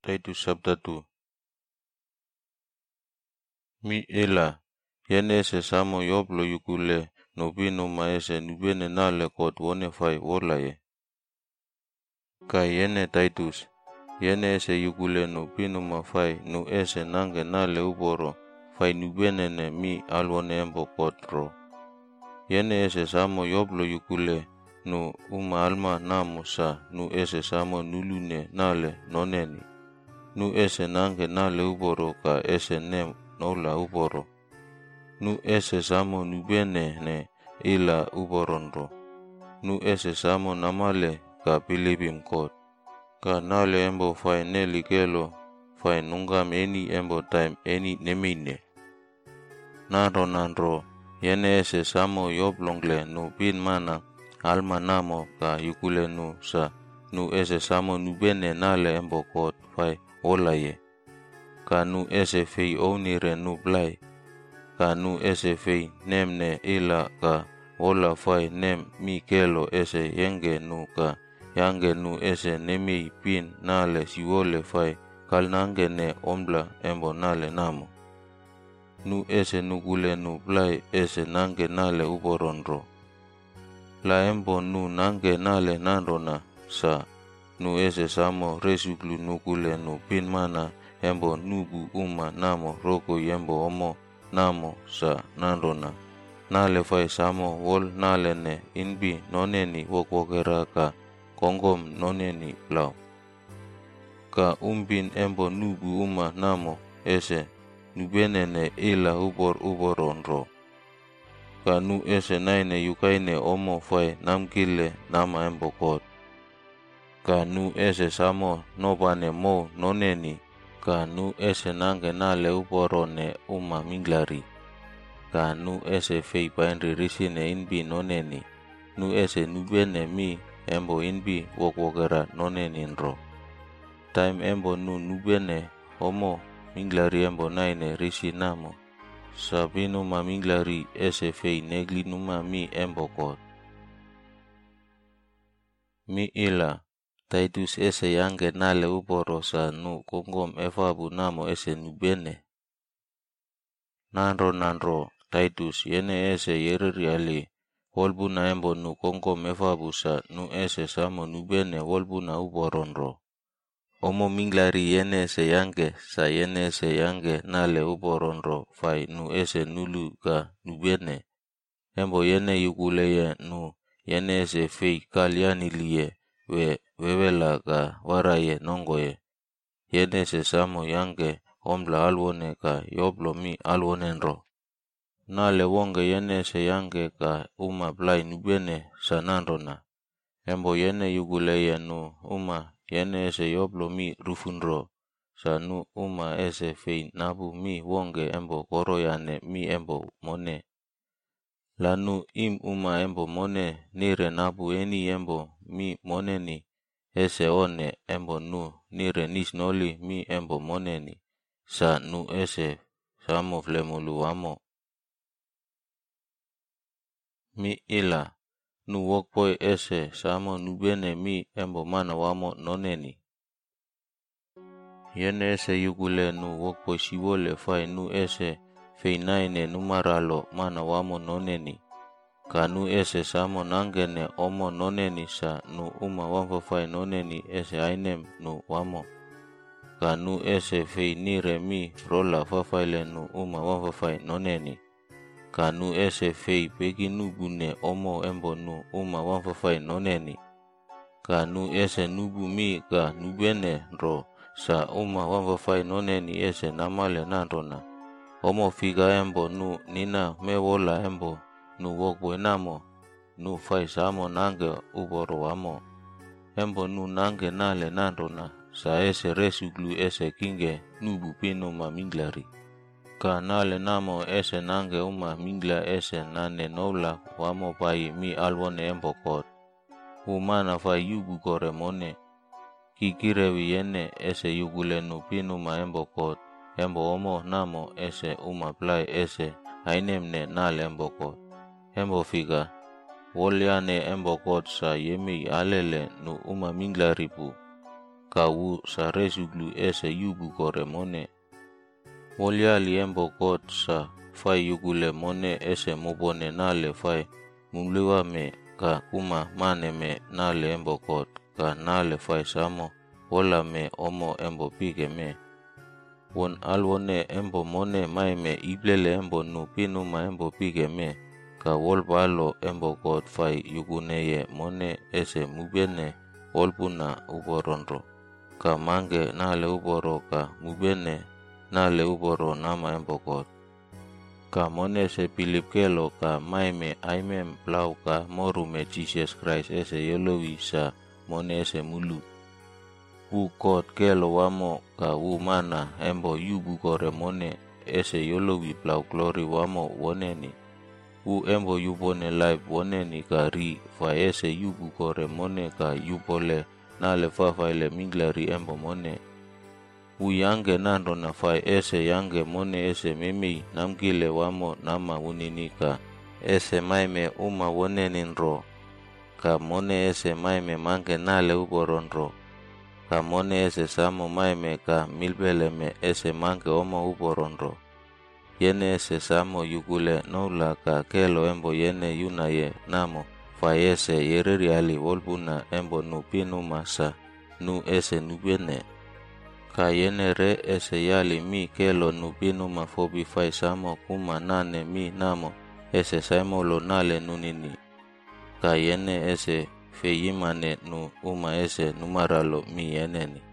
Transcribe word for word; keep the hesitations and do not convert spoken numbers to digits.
Titus chapter two. Mi ela, yene ese samo yoblo yukule no binuma ese nubene nale kot wone fai wolaye. Ka yene Titus, yene ese yukule no binuma fai nu ese nange nale uboro fai nubene ne mi alwone embo kotro. Yene ese samo yoblo yukule no uma alma namo sa nu ese samo nulune nale noneni. Nu ese nange nale uboro ka ese ne nola uboro. Nu ese samo nubene ne ila uboronro. Nu ese samo namale ka pilibim kot. Ka nale embo fai ne ligelo fai nungam eni embo time eni nemine. Naro nanro, yene ese samo yoblongle nu bin mana alma namo ka yukule nu sa nu ese samo nubene nale embo kot fai olaye. Ka nu ese fei onire nu blai. Ka nu ese fei nemne ila ka ola fai nem mi kelo ese yenge nu ka yange nu ese nemi pin nale siwole fai kal nange ne ombla embo nale namo. Nu ese nugule nu blai ese nange nale uboronro. La embo nu nange nale nanrona sa nu ese samo resuglu nugule nu pin mana embo nugu uma namo roko yembo omo namo sa nanrona. Nale fai samo wol nale ne inbi noneni wokwokera ka kongom noneni blau. Ka umbin embo nugu uma namo ese nubene ne ila ubor uboronro. Ka nu ese naine yukaine omo fai namgile nama embo kot. Ka nu ese samo nobane mo noneni. Ka nu ese nange nale uborone uma minglari. Ka nu ese fei painri risine inbi noneni. Nu ese nubene mi embo inbi wokwokera noneni nro. Time embo nu nubene omo minglari embo naine risi namo. Sabinuma minglari ese fei negli numa mi embo kot. Mi ila. Titus ese yange nale uboro sa nu kongom efabu namo ese nubene. Nanro nanro, Titus yene ese yereri ali, wolbuna embo nu kongom efabu sa nu ese samo nubene wolbuna uboronro. Omo minglari yene ese yange sa yene ese yange nale uboronro fai nu ese nulu ka nubene. Embo yene yukuleye nu yene ese fei kalyani liye we wewela ka waraye nongoye. Yene se samo yange ombla alwone ka yoblo mi alwonenro. Nale wonge yene se yange ka uma blai nubene sa nanrona. Embo yene yuguleye nu uma yene ese yoblo mi rufunro. Sa nu uma ese fei nabu mi wonge embo koroyane mi embo mone. Lanu im uma embo mone nire nabu eni embo mi moneni. Ese one embo nu nire nisnoli mi embo moneni. Sa nu ese samo flemulu amo. Mi ila. Nu wokpoi ese samo nubene mi embo mana wamo noneni. Yene ese yugule nu wokpoi siwole fai nu ese fei naine numaralo mana wamo noneni. Ka nu ese samo nangene omo noneni sa nu uma wamfafai noneni ese ainem nu wamo. Ka nu ese fei nire mi rola fafaile nu uma wamfafai noneni. Ka nu ese fei pegi nubune omo embo nu uma wamfafai noneni. Ka nu ese nubu mi ka nubene ro sa uma wamfafai noneni ese namale nanrona. Omo figa embo nu nina mewola embo nu wokwe namo, nu fai samo nange uboro wamo. Embo nu nange nale nanrona, sa ese resuglu ese kinge nubu pinuma minglari. Ka nale namo ese nange uma mingla ese nane nola wamo pai mi alwone embo kot. Umana fai yugu kore mone. Kikirewi yene ese yugule nu pinuma embo kot. Embo omo namo ese uma plai ese ainemne nale embo kot. Embo figa, wolyane embo kot sa yemi alele nu uma minglaripu. ka wu sa resuglu ese yubu kore mone. Woliali embo God sa fai yugule mone ese mubone nale fai mumliwa me ka kuma mane me nale embo God ka nale fai samo wola me omo embo pige me. Won alwone embo mone mai me iblele embo nu pinu ma embo pige me ka wolbalo embo God fai yuguneye mone ese mubene wolbuna uboronro ka mange nale uboro ka mubene nale uboro nama embo God. Ka mone se pilip kelo ka mai me aimem plau ka moru me Jesus Christ ese yolowi sa mone ese mulu. Wu God kelo wamo ka wu mana embo yubu kore mone ese yolowi plau glory wamo woneni. Wu embo yubone life woneni ka ri fa ese yubu kore mone ka yubole nale fafaile minglari embo mone. Wu yange nando na fai ese yange mone ese mimi namgile wamo nama uninika ese maime uma woneninro ka mone ese maime mange nale uboronro ka mone ese samo maime ka milbeleme ese mange omo uboronro. Yene ese samo yugule noula ka kelo embo yene yunaye namo fai ese yereriali wolbuna embo nupinu masa nu ese nubene. Ka yene re ese yali mi kelo nubinu mafobi fai samo kuma nane mi namo ese samo lo nale nunini. Ka yene ese feyimane nu uma ese numaralo mi yeneni.